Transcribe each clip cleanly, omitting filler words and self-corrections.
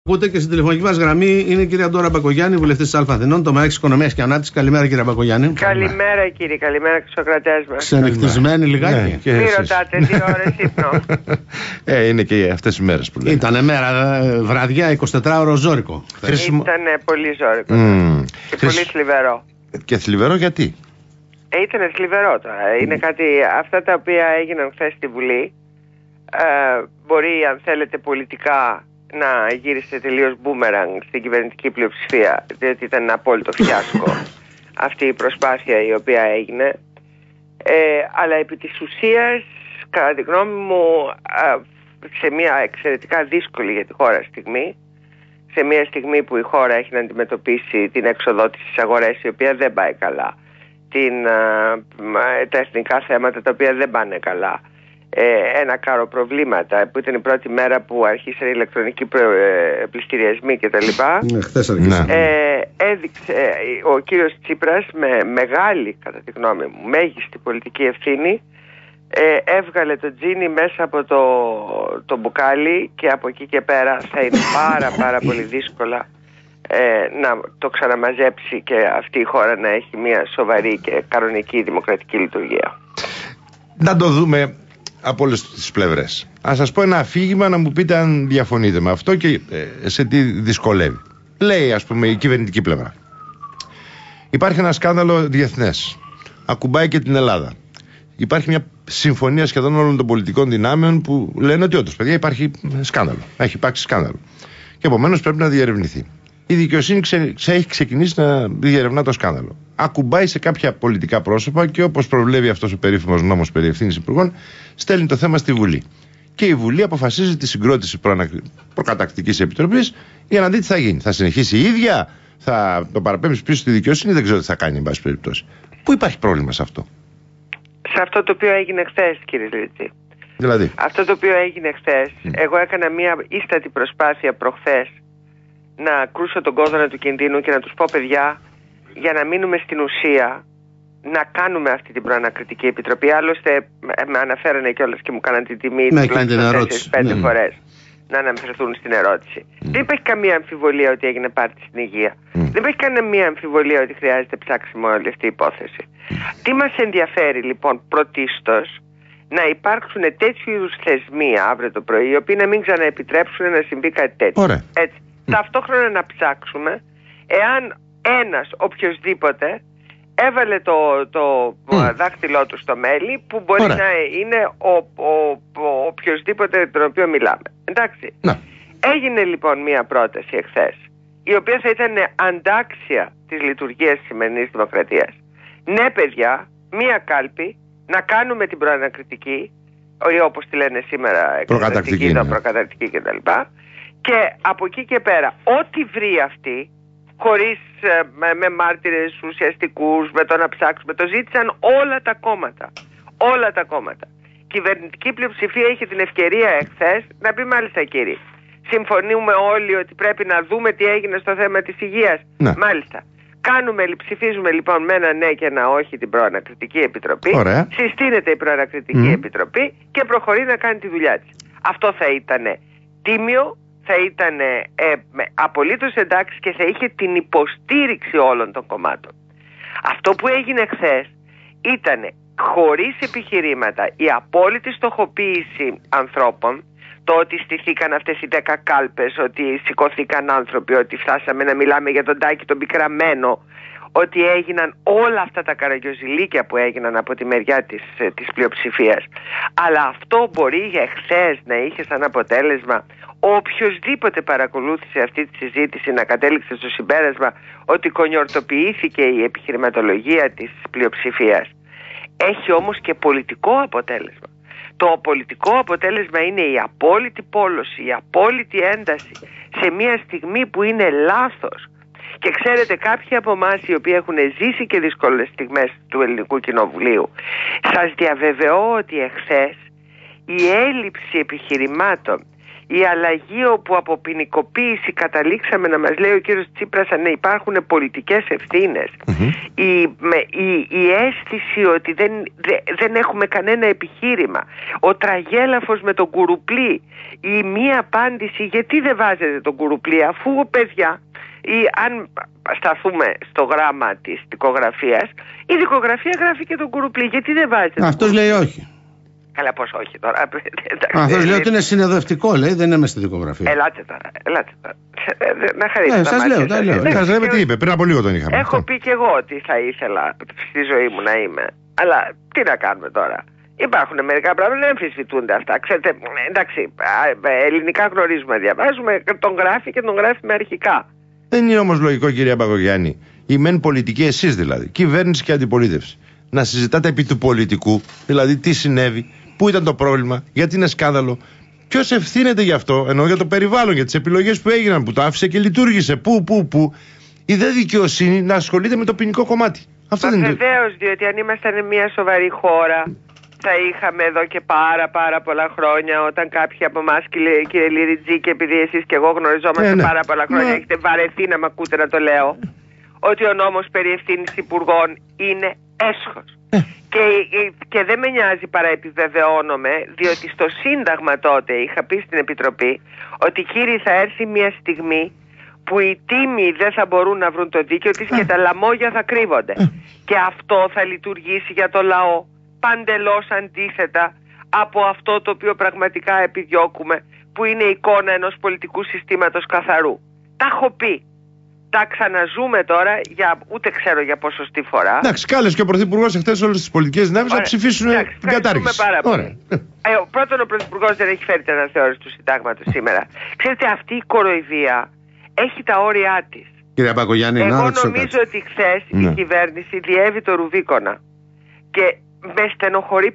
Ακούτε και στην τηλεφωνική μας γραμμή είναι η κυρία Ντόρα Μπακογιάννη, βουλευτής της Αλφα Αθηνών, τομέας Οικονομίας και Ανάπτυξης. Καλημέρα, κυρία Μπακογιάννη. Καλημέρα, κύριε. Καλημέρα και στους ακροατές μας. Ξενυχτισμένοι λιγάκι. Ναι, μη ρωτάτε, 2 ώρες ύπνο. Είναι και αυτές οι μέρες που λέμε. Ήτανε μέρα, βραδιά, 24ωρο ζόρικο. Ήτανε πολύ ζόρικο. Και πολύ θλιβερό. Και θλιβερό γιατί? Ήτανε θλιβερό τώρα. Είναι κάτι, αυτά τα οποία έγιναν χθες στη Βουλή, μπορεί, αν θέλετε, πολιτικά να γύρισε τελείως μπούμεραγκ στην κυβερνητική πλειοψηφία, διότι ήταν ένα απόλυτο φιάσκο αυτή η προσπάθεια η οποία έγινε, αλλά επί της ουσίας, κατά τη γνώμη μου, σε μια εξαιρετικά δύσκολη για τη χώρα στιγμή, σε μια στιγμή που η χώρα έχει να αντιμετωπίσει την έξοδό της στις αγορές, η οποία δεν πάει καλά, τα εθνικά θέματα τα οποία δεν πάνε καλά, ένα κάρο προβλήματα, που ήταν η πρώτη μέρα που αρχίσαν οι ηλεκτρονικοί πληστηριασμοί κτλ. Χθες αρχίσαμε. Έδειξε ο κύριος Τσίπρας με μεγάλη, κατά τη γνώμη μου, μέγιστη πολιτική ευθύνη, έβγαλε το τζίνι μέσα από το μπουκάλι, και από εκεί και πέρα θα είναι πάρα πολύ δύσκολα να το ξαναμαζέψει και αυτή η χώρα να έχει μια σοβαρή και κανονική δημοκρατική λειτουργία. Να το δούμε από όλες τις πλευρές. Ας σας πω ένα αφήγημα, να μου πείτε αν διαφωνείτε με αυτό και σε τι δυσκολεύει. Λέει, ας πούμε, η κυβερνητική πλευρά: υπάρχει ένα σκάνδαλο διεθνές, ακουμπάει και την Ελλάδα. Υπάρχει μια συμφωνία σχεδόν όλων των πολιτικών δυνάμεων που λένε ότι όντως, παιδιά, υπάρχει σκάνδαλο. Έχει υπάρξει σκάνδαλο. Και επομένως πρέπει να διερευνηθεί. Η δικαιοσύνη έχει ξεκινήσει να διερευνά το σκάνδαλο. Ακουμπάει σε κάποια πολιτικά πρόσωπα και, όπως προβλέπει αυτός ο περίφημος νόμος περί ευθύνης υπουργών, στέλνει το θέμα στη Βουλή. Και η Βουλή αποφασίζει τη συγκρότηση προκαταρκτικής επιτροπής για να δει τι θα γίνει. Θα συνεχίσει η ίδια, θα το παραπέμψει πίσω στη δικαιοσύνη, δεν ξέρω τι θα κάνει, εν πάση περιπτώσει. Πού υπάρχει πρόβλημα σε αυτό? Σε αυτό το οποίο έγινε χθες, κύριε Λίτση. Δηλαδή, αυτό το οποίο έγινε χθες, εγώ έκανα μια ίστατη προσπάθεια προχθές να κρούσω τον κόδωνα του κινδύνου και να τους πω, παιδιά, για να μείνουμε στην ουσία, να κάνουμε αυτή την προανακριτική επιτροπή. Άλλωστε με αναφέρανε κιόλας και μου κάναν την τιμή τουλάχιστον 4-5 φορές να αναφερθούν στην ερώτηση. Δεν υπάρχει καμία αμφιβολία ότι έγινε πάρτι στην υγεία. Δεν υπάρχει καμία αμφιβολία ότι χρειάζεται ψάξιμο όλη αυτή η υπόθεση. Τι μας ενδιαφέρει λοιπόν πρωτίστως? Να υπάρξουν τέτοιου είδους θεσμοί αύριο το πρωί, οι οποίοι να μην ξαναεπιτρέψουν να συμβεί κάτι τέτοιο. Έτσι. Ταυτόχρονα να ψάξουμε εάν ένας οποιοσδήποτε έβαλε το δάχτυλό του στο μέλι, που μπορεί να είναι ο οποιοσδήποτε τον οποίο μιλάμε. Εντάξει. Έγινε λοιπόν μια πρόταση εχθές, η οποία θα ήταν αντάξια της λειτουργίας της σημερινής δημοκρατίας. Ναι, παιδιά, μια κάλπη, να κάνουμε την προανακριτική, ή όπως τη λένε σήμερα, προκαταρκτική κτλ. Και από εκεί και πέρα, ό,τι βρει αυτή, χωρίς με μάρτυρες ουσιαστικούς, με το να ψάξουμε, το ζήτησαν όλα τα κόμματα. Όλα τα κόμματα. Η κυβερνητική πλειοψηφία είχε την ευκαιρία εχθές να πει, μάλιστα κύριε, συμφωνούμε όλοι ότι πρέπει να δούμε τι έγινε στο θέμα της υγείας. Ναι. Μάλιστα. Ψηφίζουμε λοιπόν με ένα ναι και ένα όχι την προανακριτική επιτροπή. Ωραία. Συστήνεται η προανακριτική επιτροπή και προχωρεί να κάνει τη δουλειά της. Αυτό θα ήταν τίμιο, θα ήταν απολύτως εντάξει και θα είχε την υποστήριξη όλων των κομμάτων. Αυτό που έγινε χθες ήταν, χωρίς επιχειρήματα, η απόλυτη στοχοποίηση ανθρώπων. Το ότι στηθήκαν αυτές οι 10 κάλπες, ότι σηκωθήκαν άνθρωποι, ότι φτάσαμε να μιλάμε για τον Τάκη τον πικραμένο, ότι έγιναν όλα αυτά τα καραγκιοζηλίκια που έγιναν από τη μεριά της πλειοψηφίας. Αλλά αυτό μπορεί για εχθές να είχε σαν αποτέλεσμα οποιοσδήποτε παρακολούθησε αυτή τη συζήτηση να κατέληξε στο συμπέρασμα ότι κονιορτοποιήθηκε η επιχειρηματολογία της πλειοψηφίας. Έχει όμως και πολιτικό αποτέλεσμα. Το πολιτικό αποτέλεσμα είναι η απόλυτη πόλωση, η απόλυτη ένταση σε μια στιγμή που είναι λάθος. Και ξέρετε, κάποιοι από εμάς οι οποίοι έχουν ζήσει και δύσκολες στιγμές του Ελληνικού Κοινοβουλίου, σας διαβεβαιώ ότι εχθές η έλλειψη επιχειρημάτων, η αλλαγή όπου από ποινικοποίηση καταλήξαμε να μας λέει ο κύριος Τσίπρας αν υπάρχουν πολιτικές ευθύνες, η αίσθηση ότι δεν έχουμε κανένα επιχείρημα, ο τραγέλαφος με τον κουρουπλί, η μία απάντηση γιατί δεν βάζετε τον κουρουπλί, αφού παιδιά, ή αν σταθούμε στο γράμμα της δικογραφίας, η δικογραφία γράφει και τον κουρουπλί, γιατί δεν βάζετε? Αυτός λέει όχι. Καλά, πώς όχι τώρα. Αυτός λέει ότι είναι συνεδευτικό, λέει, δεν είμαι στη δικογραφία. Ελάτε τώρα. Να χαρίσετε. Σας λέω, τα λέω. Σας λέμε τι είπε, πριν από λίγο τον είχαμε. Έχω πει και εγώ ότι θα ήθελα στη ζωή μου να είμαι. Αλλά τι να κάνουμε τώρα. Υπάρχουν μερικά πράγματα, δεν αμφισβητούνται αυτά. Ξέρετε, εντάξει, ελληνικά γνωρίζουμε, διαβάζουμε, τον γράφει και τον γράφει με αρχικά. Δεν είναι όμως λογικό, κυρία Μπακογιάννη, η μεν πολιτική, εσείς δηλαδή, κυβέρνηση και αντιπολίτευση, να συζητάτε επί του πολιτικού, δηλαδή τι συνέβη, πού ήταν το πρόβλημα, γιατί είναι σκάνδαλο, ποιος ευθύνεται γι' αυτό, εννοώ για το περιβάλλον, για τις επιλογές που έγιναν, που το άφησε και λειτουργήσε, πού. Η δε δικαιοσύνη να ασχολείται με το ποινικό κομμάτι. Αυτό δεν είναι. Βεβαίως, διότι αν ήμασταν μια σοβαρή χώρα, θα είχαμε εδώ και πάρα πολλά χρόνια, όταν κάποιοι από εμάς, κύριε Λιριτζή, και επειδή εσείς και εγώ γνωριζόμαστε πάρα πολλά χρόνια, έχετε βαρεθεί να μ' ακούτε να το λέω, ότι ο νόμος περί ευθύνης υπουργών είναι έσχος. Και δεν με νοιάζει, παρά επιβεβαιώνομαι, διότι στο Σύνταγμα τότε είχα πει στην Επιτροπή ότι κύριοι, θα έρθει μια στιγμή που οι τίμοι δεν θα μπορούν να βρουν το δίκαιο της και τα λαμόγια θα κρύβονται. Και αυτό θα λειτουργήσει για το λαό παντελώς αντίθετα από αυτό το οποίο πραγματικά επιδιώκουμε, που είναι η εικόνα ενός πολιτικού συστήματος καθαρού. Τα έχω πει. Τα ξαναζούμε τώρα, ούτε ξέρω για ποσοστή φορά. Εντάξει, κάλεσε και ο Πρωθυπουργός εχθές όλες τις πολιτικές δυνάμεις να ψηφίσουν την κατάργηση. Πρώτον, ο Πρωθυπουργός δεν έχει φέρει την αναθεώρηση του συντάγματος σήμερα. Ξέρετε, αυτή η κοροϊδία έχει τα όρια της. Κύριε Μπακογιάννη, εγώ νομίζω ότι χθες η κυβέρνηση διέβη το Ρουβίκονα. Και με στενοχωρεί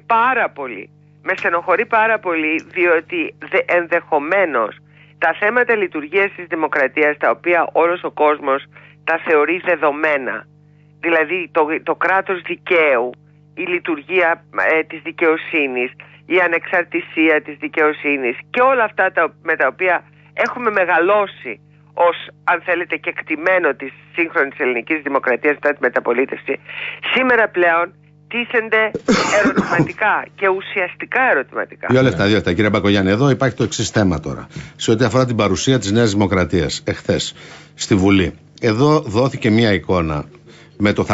πάρα πολύ. Διότι ενδεχομένως τα θέματα λειτουργίας της δημοκρατίας, τα οποία όλος ο κόσμος τα θεωρεί δεδομένα, δηλαδή το κράτος δικαίου, η λειτουργία της δικαιοσύνης, η ανεξαρτησία της δικαιοσύνης και όλα αυτά με τα οποία έχουμε μεγαλώσει ως, αν θέλετε, κεκτημένο της σύγχρονης ελληνικής δημοκρατίας μετά τη μεταπολίτευση, σήμερα πλέον τίθενται ερωτηματικά και ουσιαστικά ερωτηματικά. Δύο λεπτά, κύριε Μπακογιάννη. Εδώ υπάρχει το εξής θέμα τώρα. Σε ό,τι αφορά την παρουσία της Νέας Δημοκρατίας εχθές στη Βουλή. Εδώ δόθηκε μία εικόνα με το θα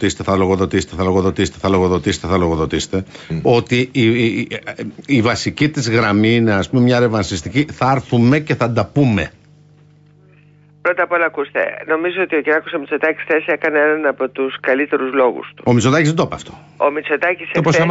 λογοδοτήσετε, ότι η βασική της γραμμή είναι, ας πούμε, μια ρεβανσιστική, θα έρθουμε και θα τα πούμε. Πρώτα απ' όλα, ακούστε, νομίζω ότι ο Κυριάκος Μητσοτάκης χθες έκανε έναν από τους καλύτερους λόγους του. Ο Μητσοτάκης δεν το είπε αυτό. Ο Μητσοτάκης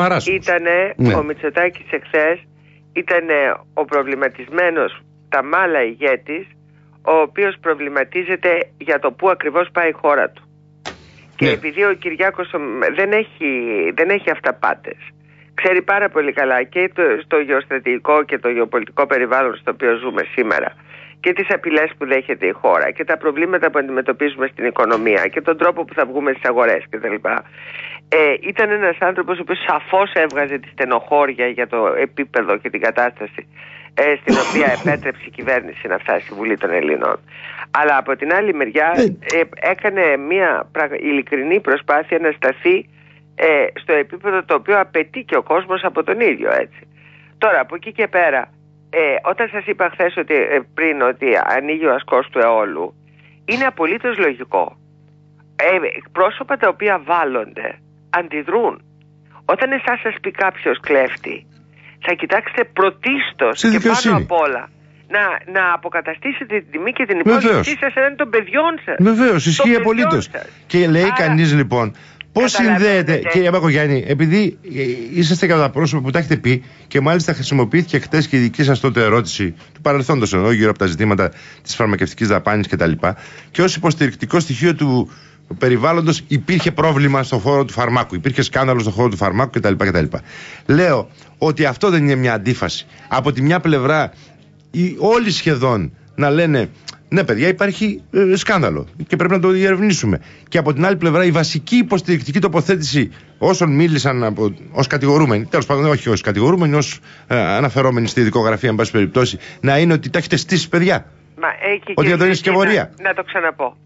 εχθές ήταν ο προβληματισμένος τα μάλα ηγέτης, ο οποίος προβληματίζεται για το πού ακριβώς πάει η χώρα του. Και επειδή ο Κυριάκος δεν έχει αυταπάτες, ξέρει πάρα πολύ καλά και στο γεωστρατηγικό και το γεωπολιτικό περιβάλλον στο οποίο ζούμε σήμερα, και τις απειλές που δέχεται η χώρα και τα προβλήματα που αντιμετωπίζουμε στην οικονομία και τον τρόπο που θα βγούμε στις αγορές κτλ. Ήταν ένας άνθρωπος ο οποίος σαφώς έβγαζε τη στενοχώρια για το επίπεδο και την κατάσταση στην οποία επέτρεψε η κυβέρνηση να φτάσει στη Βουλή των Ελλήνων. Αλλά από την άλλη μεριά έκανε μια ειλικρινή προσπάθεια να σταθεί στο επίπεδο το οποίο απαιτεί και ο κόσμος από τον ίδιο, έτσι. Τώρα, από εκεί και πέρα, όταν σας είπα χθες πριν ότι ανοίγει ο ασκός του αιώλου, είναι απολύτως λογικό. Πρόσωπα τα οποία βάλλονται αντιδρούν. Όταν εσάς σας πει κάποιος κλέφτη, θα κοιτάξετε πρωτίστως και πάνω απ' όλα να αποκαταστήσετε την τιμή και την υπόλοιψή σας έναντι των παιδιών σας. Βεβαίως, ισχύει απολύτως. Και λέει κανείς λοιπόν, πώς συνδέεται, κύριε Μπακογιάννη, επειδή είσαστε κατά πρόσωπο που τα έχετε πει και μάλιστα χρησιμοποιήθηκε χτες και η δική σας τότε ερώτηση του παρελθόντος εδώ γύρω από τα ζητήματα της φαρμακευτικής δαπάνης κτλ. Και ως υποστηρικτικό στοιχείο του περιβάλλοντος υπήρχε πρόβλημα στον χώρο του φαρμάκου, υπήρχε σκάνδαλο στον χώρο του φαρμάκου κτλ. Λέω ότι αυτό δεν είναι μια αντίφαση. Από τη μια πλευρά όλοι σχεδόν να λένε Ναι, παιδιά, υπάρχει σκάνδαλο και πρέπει να το διερευνήσουμε. Και από την άλλη πλευρά, η βασική υποστηρικτική τοποθέτηση όσων μίλησαν ως κατηγορούμενοι, τέλος πάντων, όχι ως κατηγορούμενοι, ως αναφερόμενοι στη δικογραφία, εν πάση περιπτώσει, να είναι ότι τα έχετε στήσει, παιδιά. Ότι εδώ είναι σκευωρία. Να το ξαναπώ.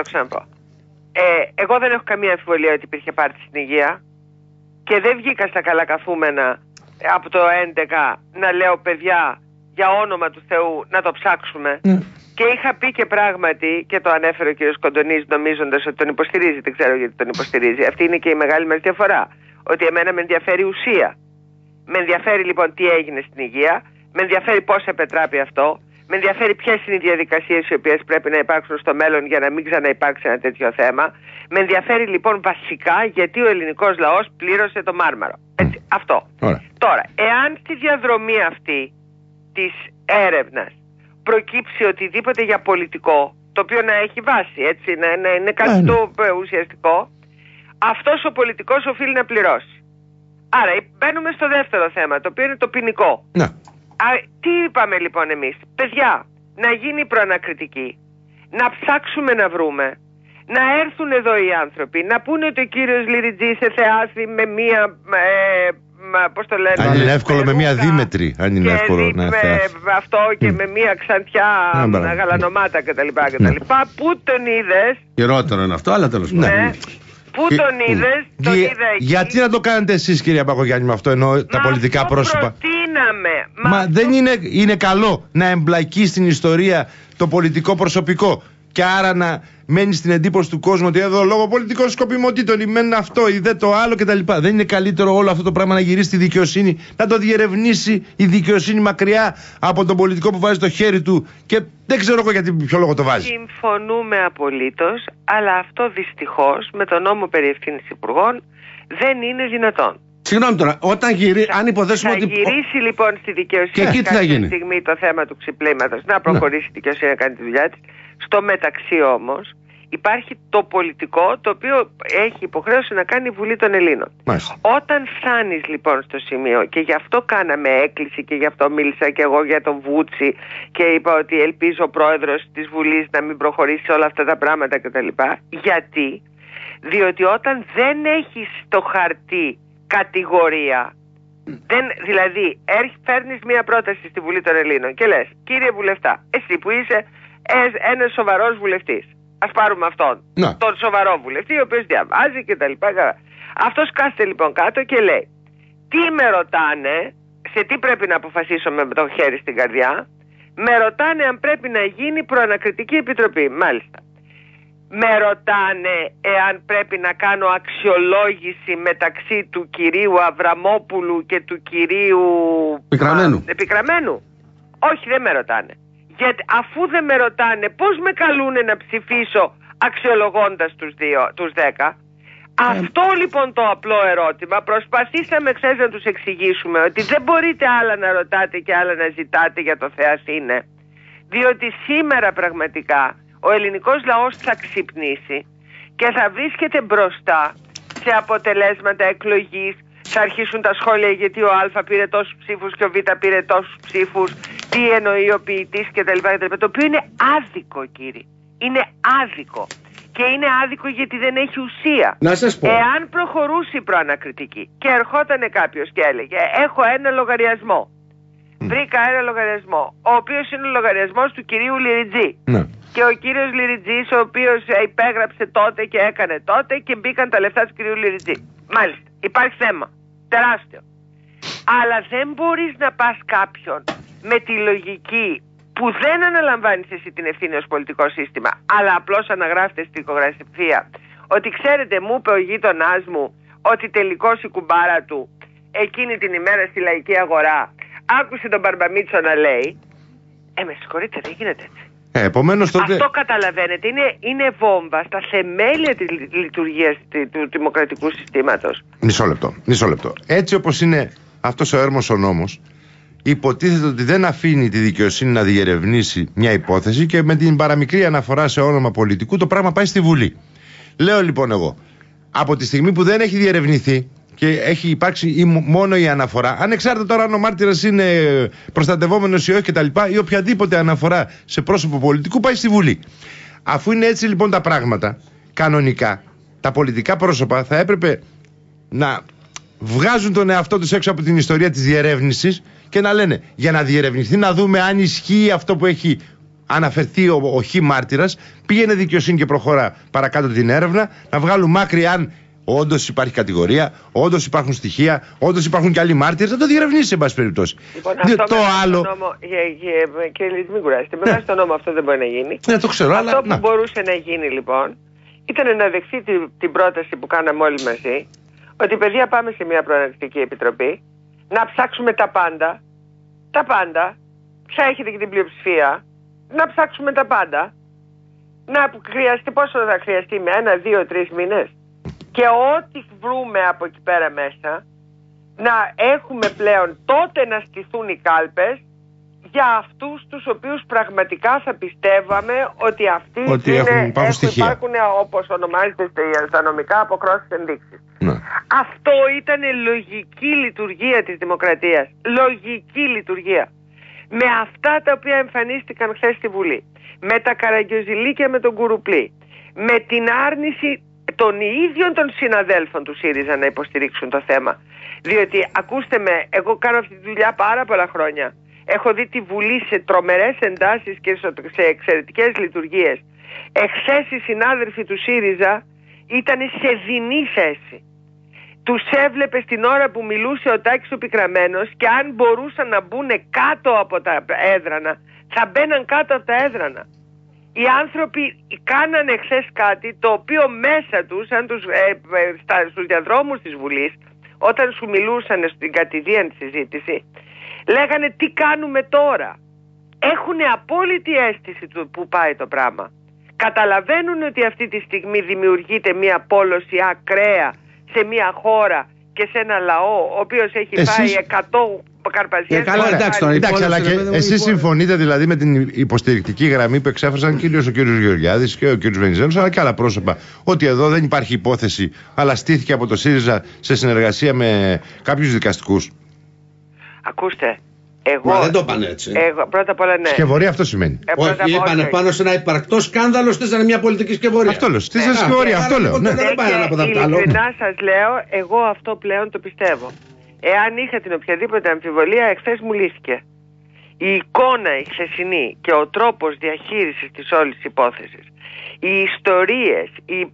Εγώ δεν έχω καμία αμφιβολία ότι υπήρχε πάρτι στην υγεία και δεν βγήκα στα καλά καθούμενα από το 11 να λέω, παιδιά, για όνομα του Θεού να το ψάξουμε. Και είχα πει και πράγματι, και το ανέφερε ο κ. Κοντονής νομίζοντας ότι τον υποστηρίζει, δεν ξέρω γιατί τον υποστηρίζει. Αυτή είναι και η μεγάλη μας διαφορά. Ότι εμένα με ενδιαφέρει ουσία. Με ενδιαφέρει λοιπόν τι έγινε στην υγεία, με ενδιαφέρει πώς επετράπει αυτό, με ενδιαφέρει ποιες είναι οι διαδικασίες οι οποίες πρέπει να υπάρξουν στο μέλλον για να μην ξαναυπάρξει ένα τέτοιο θέμα. Με ενδιαφέρει λοιπόν βασικά γιατί ο ελληνικός λαός πλήρωσε το Μάρμαρο. Έτσι, αυτό. Τώρα, εάν στη διαδρομή αυτή της έρευνας προκύψει οτιδήποτε για πολιτικό, το οποίο να έχει βάση, έτσι, να είναι κάτι το ουσιαστικό, αυτός ο πολιτικός οφείλει να πληρώσει. Άρα μπαίνουμε στο δεύτερο θέμα, το οποίο είναι το ποινικό. Τι είπαμε λοιπόν εμείς? Παιδιά, να γίνει προανακριτική, να ψάξουμε να βρούμε, να έρθουν εδώ οι άνθρωποι, να πούνε ότι ο κύριος Λιριτζής εθεάθη με μία... πώς το λένε, αν είναι εύκολο με μία δίμετρη, αν είναι εύκολο να αυτό και με μία ξανθιά γαλανομάτα κτλ. Πού τον είδες? Χειρότερο είναι αυτό, αλλά τέλος πάντων. Πού τον είδες? Τον είδα εκεί. Γιατί να το κάνετε εσείς, κυρία Μπακογιάννη, με αυτό, ενώ τα πολιτικά πρόσωπα? Μα δεν είναι καλό να εμπλακεί στην ιστορία το πολιτικό προσωπικό και άρα να μένει στην εντύπωση του κόσμου ότι εδώ λόγω πολιτικών σκοπιμοτήτων ή μεν αυτό ή δε το άλλο κτλ. Δεν είναι καλύτερο όλο αυτό το πράγμα να γυρίσει στη δικαιοσύνη, να το διερευνήσει η δικαιοσύνη μακριά από τον πολιτικό που βάζει το χέρι του και δεν ξέρω εγώ γιατί ποιο λόγο το βάζει. Συμφωνούμε απολύτως, αλλά αυτό δυστυχώς με τον νόμο περί ευθύνης υπουργών δεν είναι δυνατόν. Συγγνώμη τώρα, όταν αν υποθέσουμε θα ότι... γυρίσει λοιπόν στη δικαιοσύνη και εκεί τι θα γίνει? Στιγμή το θέμα του ξυπλήματος, να προχωρήσει η δικαιοσύνη να κάνει τη δουλειά της. Στο μεταξύ όμως υπάρχει το πολιτικό, το οποίο έχει υποχρέωση να κάνει η Βουλή των Ελλήνων. Όταν φτάνεις λοιπόν στο σημείο, και γι' αυτό κάναμε έκκληση και γι' αυτό μίλησα και εγώ για τον Βούτσι και είπα ότι ελπίζω ο πρόεδρος της Βουλής να μην προχωρήσει όλα αυτά τα πράγματα κτλ. Γιατί? Διότι όταν δεν έχεις στο χαρτί κατηγορία, δηλαδή φέρνεις μια πρόταση στη Βουλή των Ελλήνων και λες, κύριε βουλευτά, εσύ που είσαι ένας σοβαρός βουλευτής, ας πάρουμε αυτόν, τον σοβαρό βουλευτή ο οποίος διαβάζει και τα λοιπά, αυτός κάθεται λοιπόν κάτω και λέει, τι με ρωτάνε, σε τι πρέπει να αποφασίσω με το χέρι στην καρδιά, με ρωτάνε αν πρέπει να γίνει προανακριτική επιτροπή. Μάλιστα. Με ρωτάνε εάν πρέπει να κάνω αξιολόγηση μεταξύ του κυρίου Αβραμόπουλου και του κυρίου Επικραμένου. Όχι, δεν με ρωτάνε. Γιατί αφού δεν με ρωτάνε, πώς με καλούνε να ψηφίσω αξιολογώντας τους 10? Αυτό λοιπόν το απλό ερώτημα προσπαθήσαμε χθες να τους εξηγήσουμε, ότι δεν μπορείτε άλλα να ρωτάτε και άλλα να ζητάτε για το Θεάς είναι. Διότι σήμερα πραγματικά ο ελληνικός λαός θα ξυπνήσει και θα βρίσκεται μπροστά σε αποτελέσματα εκλογής. Θα αρχίσουν τα σχόλια γιατί ο Α πήρε τόσους ψήφους και ο Β πήρε τόσους ψήφους, τι εννοεί ο ποιητής κτλ. Το οποίο είναι άδικο, κύριε. Είναι άδικο. Και είναι άδικο γιατί δεν έχει ουσία. Να σας πω. Εάν προχωρούσε η προανακριτική και ερχόταν κάποιος και έλεγε, έχω ένα λογαριασμό. Βρήκα ένα λογαριασμό, ο οποίος είναι ο λογαριασμός του κυρίου Λιριτζή. Και ο κύριος Λιριτζής, ο οποίος υπέγραψε τότε και έκανε τότε και μπήκαν τα λεφτά του κυρίου Λιριτζή. Μάλιστα, υπάρχει θέμα. Τεράστιο. Αλλά δεν μπορείς να πας κάποιον με τη λογική που δεν αναλαμβάνεις εσύ την ευθύνη ως πολιτικό σύστημα, αλλά απλώς αναγράφεται στη δικογραφία, ότι ξέρετε, μου είπε ο γείτονάς μου ότι τελικώς η κουμπάρα του εκείνη την ημέρα στη Λαϊκή Αγορά άκουσε τον Μπαρμπαμίτσο να λέει, με συγχωρείτε, δεν γίνεται έτσι. Επομένως, τότε... Αυτό καταλαβαίνετε, είναι βόμβα στα θεμέλια της λειτουργίας του δημοκρατικού συστήματος. Μισό λεπτό. Έτσι όπως είναι αυτός ο έρμος ο νόμος, υποτίθεται ότι δεν αφήνει τη δικαιοσύνη να διερευνήσει μια υπόθεση και με την παραμικρή αναφορά σε όνομα πολιτικού το πράγμα πάει στη Βουλή. Λέω λοιπόν εγώ, από τη στιγμή που δεν έχει διερευνηθεί και έχει υπάρξει μόνο η αναφορά, ανεξάρτητα τώρα αν ο μάρτυρας είναι προστατευόμενος ή όχι κτλ., ή οποιαδήποτε αναφορά σε πρόσωπο πολιτικού πάει στη Βουλή. Αφού είναι έτσι λοιπόν τα πράγματα, κανονικά τα πολιτικά πρόσωπα θα έπρεπε να βγάζουν τον εαυτό τους έξω από την ιστορία της διερεύνησης και να λένε, για να διερευνηθεί, να δούμε αν ισχύει αυτό που έχει αναφερθεί ο χ μάρτυρας, πήγαινε δικαιοσύνη και προχώρα παρακάτω την έρευνα, να βγάλουν μάκρυ αν όντως υπάρχει κατηγορία, όντως υπάρχουν στοιχεία, όντως υπάρχουν και άλλοι μάρτυρες, να το διερευνήσει σε πάση περιπτώσει. Λοιπόν, αυτό κύριε Λίτ, μην κουράσετε. Με βάση τον νόμο αυτό δεν μπορεί να γίνει. Ναι, το ξέρω, αυτό που μπορούσε να γίνει λοιπόν ήταν να δεχθεί την πρόταση που κάναμε όλοι μαζί, ότι παιδιά πάμε σε μια προαναλυτική επιτροπή, να ψάξουμε τα πάντα, θα έχετε και την πλειοψηφία, να ψάξουμε τα πάντα, να χρειαστεί, πόσο θα χρειαστεί, με 1, 2, 3 μήνες, και ό,τι βρούμε από εκεί πέρα μέσα, να έχουμε πλέον τότε να στηθούν οι κάλπες για αυτούς τους οποίους πραγματικά θα πιστεύαμε ότι αυτοί υπάρχουν, όπως ονομάζεται στα νομικά, αποκρόσεις ενδείξεις. Ναι. Αυτό ήταν λογική λειτουργία της δημοκρατίας. Λογική λειτουργία. Με αυτά τα οποία εμφανίστηκαν χθες στη Βουλή, με τα καραγκιόζηλίκια με τον Κουρουπλή, με την άρνηση των ίδιων των συναδέλφων του ΣΥΡΙΖΑ να υποστηρίξουν το θέμα. Διότι, ακούστε με, εγώ κάνω αυτή τη δουλειά πάρα πολλά χρόνια. Έχω δει τη Βουλή σε τρομερές εντάσεις και σε εξαιρετικές λειτουργίες. Εχθές οι συνάδελφοι του ΣΥΡΙΖΑ ήταν σε δεινή θέση. Τους έβλεπε στην ώρα που μιλούσε ο Τάκης ο Πικραμένος, και αν μπορούσαν να μπουν κάτω από τα έδρανα, θα μπαίναν κάτω από τα έδρανα. Οι άνθρωποι κάνανε χθες κάτι το οποίο μέσα τους, στους διαδρόμους της Βουλής, όταν σου μιλούσαν στην κατηδίαν τη συζήτηση, λέγανε τι κάνουμε τώρα. Έχουν απόλυτη αίσθηση του που πάει το πράγμα. Καταλαβαίνουν ότι αυτή τη στιγμή δημιουργείται μια πόλωση ακραία σε μια χώρα και σε ένα λαό ο οποίος έχει πάει 100 καρπαζιές. Εντάξει, αλλά και εσείς συμφωνείτε δηλαδή με την υποστηρικτική γραμμή που εξέφρασαν κυρίως ο κύριος Γεωργιάδης και ο κύριος Βενιζέλος, αλλά και άλλα πρόσωπα, ότι εδώ δεν υπάρχει υπόθεση, αλλά στήθηκε από το ΣΥΡΙΖΑ σε συνεργασία με κάποιους δικαστικούς? Ακούστε, Μα δεν το είπαν έτσι. Πρώτα απ' όλα, ναι. Σκευωρία αυτό σημαίνει. Όχι, είπανε πάνω σε ένα υπαρκτό σκάνδαλο, στήσανε μια πολιτική σκευωρία. Αυτό λέω. Στήσανε σκευωρία, αυτό λέω. Ειλικρινά σας λέω, εγώ αυτό πλέον το πιστεύω. Εάν είχα την οποιαδήποτε αμφιβολία, εχθές μου λύθηκε. Η εικόνα, η χθεσινή και ο τρόπος διαχείρισης της όλης υπόθεσης, οι ιστορίες,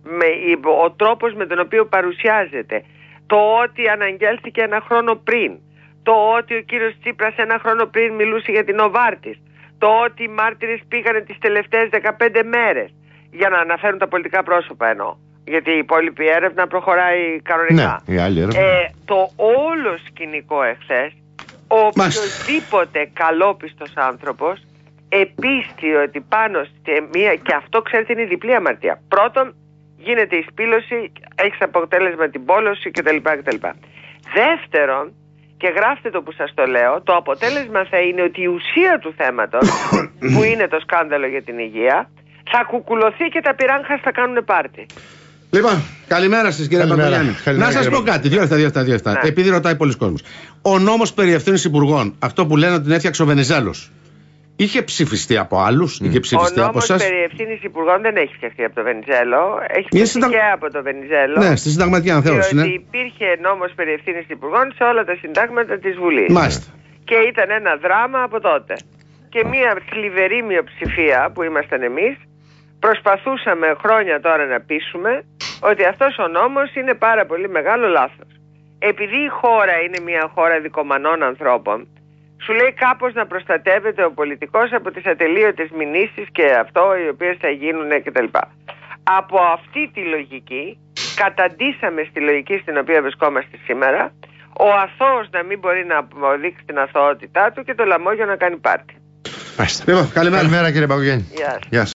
ο τρόπος με τον οποίο παρουσιάζεται, το ότι αναγγέλθηκε ένα χρόνο πριν, το ότι ο κύριος Τσίπρας ένα χρόνο πριν μιλούσε για την Νοβάρτης, το ότι οι μάρτυρες πήγανε τις τελευταίες 15 μέρες, για να αναφέρουν τα πολιτικά πρόσωπα εννοώ, γιατί η υπόλοιπη έρευνα προχωράει κανονικά. Ναι, η άλλη έρευνα. Το όλο σκηνικό εχθές, οποιοδήποτε καλόπιστος άνθρωπος επίστη ότι πάνω σε μία, και αυτό ξέρετε είναι η διπλή αμαρτία. Πρώτον, γίνεται η σπήλωση, έχεις αποτέλεσμα την πόλωση κτλ. Δεύτερον, και γράφτε το που σας το λέω, το αποτέλεσμα θα είναι ότι η ουσία του θέματος, που είναι το σκάνδαλο για την υγεία, θα κουκουλωθεί και τα πυράγχα θα κάνουν πάρτι. Λοιπόν, καλημέρα σας κύριε Παπαγιάννη. Να σας πω κάτι, δύο λεπτά. Ναι. Επειδή ρωτάει πολλοί κόσμος. Ο νόμος περί ευθύνης υπουργών, αυτό που λένε ότι την έφτιαξε ο Βενιζέλος, είχε ψηφιστεί από άλλους, είχε ψηφιστεί από εσάς? Ο νόμος περί ευθύνης υπουργών δεν έχει φτιαχτεί από το Βενιζέλο, έχει φτιαχτεί και από το Βενιζέλο. Ναι, στη συνταγματική αναθεώρηση. Διότι υπήρχε νόμος περί ευθύνης υπουργών σε όλα τα συντάγματα της Βουλής. Μάλιστα. Και ήταν ένα δράμα από τότε. Και μια θλιβερή μειοψηφία που ήμασταν εμείς, προσπαθούσαμε χρόνια τώρα να πείσουμε ότι αυτός ο νόμος είναι πάρα πολύ μεγάλο λάθος. Επειδή η χώρα είναι μια χώρα δικομανών ανθρώπων, σου λέει κάπως να προστατεύεται ο πολιτικός από τις ατελείωτες μηνύσεις και αυτό οι οποίες θα γίνουν κτλ. Από αυτή τη λογική καταντήσαμε στη λογική στην οποία βρισκόμαστε σήμερα, ο αθώος να μην μπορεί να αποδείξει την αθωότητά του και το λαμόγιο να κάνει πάρτι. Καλημέρα κύριε Παπαγιάννη. Γεια σας.